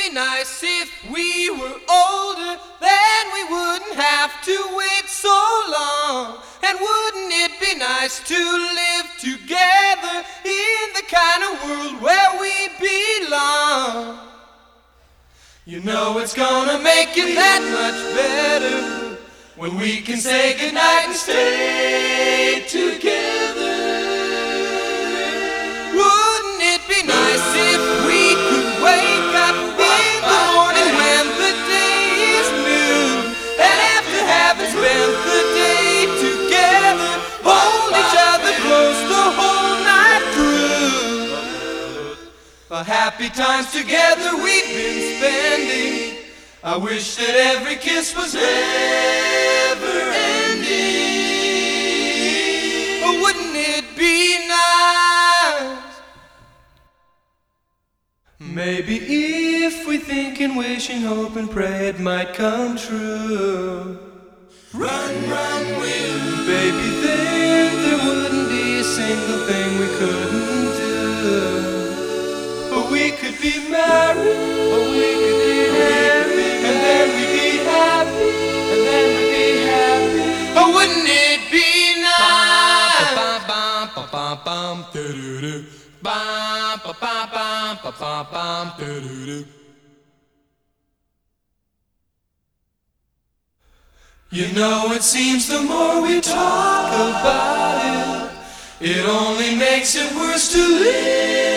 be nice if we were older, then we wouldn't have to wait so long. And wouldn't it be nice to live together in the kind of world where we belong? You know it's gonna make it that much better when we can say goodnight and stay together. Wouldn't it be nice if we could wake up in the morning when the day is new, and after having spent the day together, hold each other close the whole night through? Happy times together we've been spending. I wish that every kiss was never ending. Wouldn't it be nice? Maybe if we think and wish and hope and pray it might come true. Run, run, will. Baby, then there wouldn't be a single thing we couldn't do. We could be married, or we could be happy, and then we'd be happy, and then we'd be happy. Oh, wouldn't it be nice? You know, it seems the more we talk about it, it only makes it worse to live